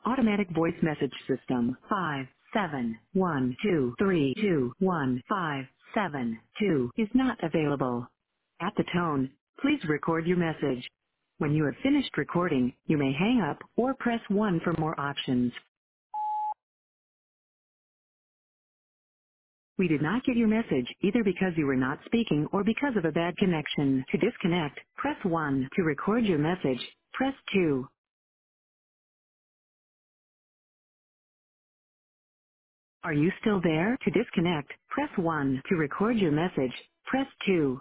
Automatic voice message system 571232157 is not available. At the tone, please record your message. When you have finished recording, you may hang up or press 1 for more options. We did not get your message either because you were not speaking or because of a bad connection. To disconnect, press 1. To record your message, press 2. Are you still there? To disconnect, press 1. To record your message, press 2.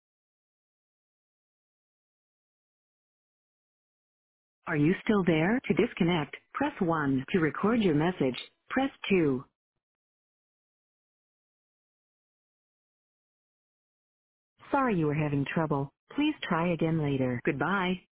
Are you still there? To disconnect, press 1. To record your message, press 2. Sorry you were having trouble. Please try again later. Goodbye.